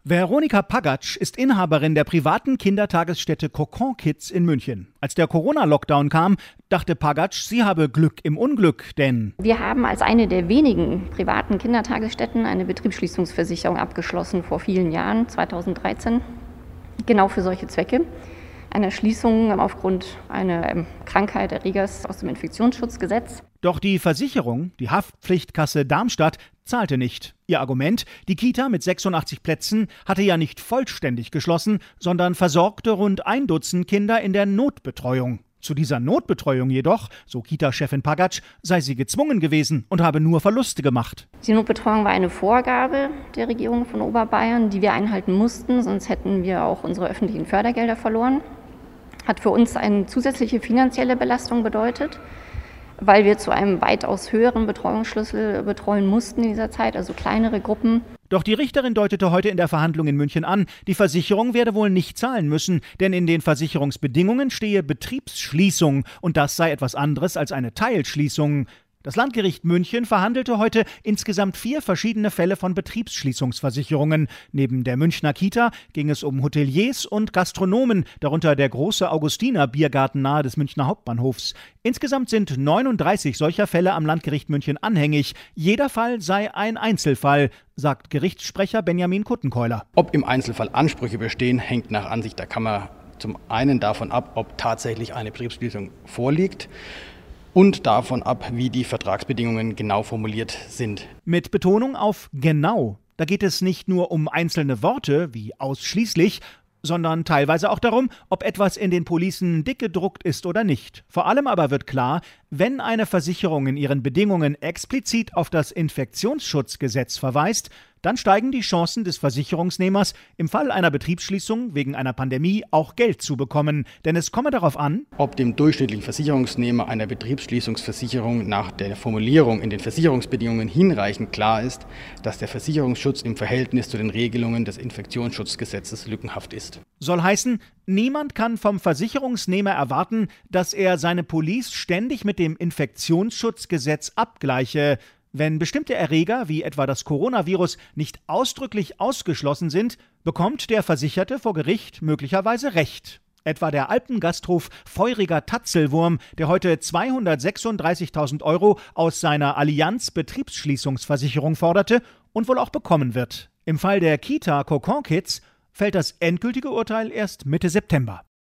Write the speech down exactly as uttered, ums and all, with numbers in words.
Veronika Pagatsch ist Inhaberin der privaten Kindertagesstätte Kokon Kids in München. Als der Corona-Lockdown kam, dachte Pagatsch, sie habe Glück im Unglück, denn wir haben als eine der wenigen privaten Kindertagesstätten eine Betriebsschließungsversicherung abgeschlossen vor vielen Jahren, zweitausenddreizehn, genau für solche Zwecke. Eine Schließung aufgrund einer Krankheit, Erregers aus dem Infektionsschutzgesetz. Doch die Versicherung, die Haftpflichtkasse Darmstadt, zahlte nicht. Ihr Argument, die Kita mit sechsundachtzig Plätzen hatte ja nicht vollständig geschlossen, sondern versorgte rund ein Dutzend Kinder in der Notbetreuung. Zu dieser Notbetreuung jedoch, so Kita-Chefin Pagatsch, sei sie gezwungen gewesen und habe nur Verluste gemacht. Die Notbetreuung war eine Vorgabe der Regierung von Oberbayern, die wir einhalten mussten, sonst hätten wir auch unsere öffentlichen Fördergelder verloren. Hat für uns eine zusätzliche finanzielle Belastung bedeutet, weil wir zu einem weitaus höheren Betreuungsschlüssel betreuen mussten in dieser Zeit, also kleinere Gruppen. Doch die Richterin deutete heute in der Verhandlung in München an, die Versicherung werde wohl nicht zahlen müssen, denn in den Versicherungsbedingungen stehe Betriebsschließung und das sei etwas anderes als eine Teilschließung. Das Landgericht München verhandelte heute insgesamt vier verschiedene Fälle von Betriebsschließungsversicherungen. Neben der Münchner Kita ging es um Hoteliers und Gastronomen, darunter der große Augustiner Biergarten nahe des Münchner Hauptbahnhofs. Insgesamt sind neununddreißig solcher Fälle am Landgericht München anhängig. Jeder Fall sei ein Einzelfall, sagt Gerichtssprecher Benjamin Kuttenkeuler. Ob im Einzelfall Ansprüche bestehen, hängt nach Ansicht der Kammer zum einen davon ab, ob tatsächlich eine Betriebsschließung vorliegt, und davon ab, wie die Vertragsbedingungen genau formuliert sind. Mit Betonung auf genau. Da geht es nicht nur um einzelne Worte wie ausschließlich, sondern teilweise auch darum, ob etwas in den Policen dick gedruckt ist oder nicht. Vor allem aber wird klar, wenn eine Versicherung in ihren Bedingungen explizit auf das Infektionsschutzgesetz verweist, dann steigen die Chancen des Versicherungsnehmers, im Fall einer Betriebsschließung wegen einer Pandemie auch Geld zu bekommen. Denn es komme darauf an, ob dem durchschnittlichen Versicherungsnehmer einer Betriebsschließungsversicherung nach der Formulierung in den Versicherungsbedingungen hinreichend klar ist, dass der Versicherungsschutz im Verhältnis zu den Regelungen des Infektionsschutzgesetzes lückenhaft ist. Soll heißen, niemand kann vom Versicherungsnehmer erwarten, dass er seine Police ständig mit dem Infektionsschutzgesetz abgleiche. Wenn bestimmte Erreger, wie etwa das Coronavirus, nicht ausdrücklich ausgeschlossen sind, bekommt der Versicherte vor Gericht möglicherweise Recht. Etwa der Alpengasthof Feuriger Tatzelwurm, der heute zweihundertsechsunddreißigtausend Euro aus seiner Allianz Betriebsschließungsversicherung forderte und wohl auch bekommen wird. Im Fall der Kita Kokon Kids fällt das endgültige Urteil erst Mitte September.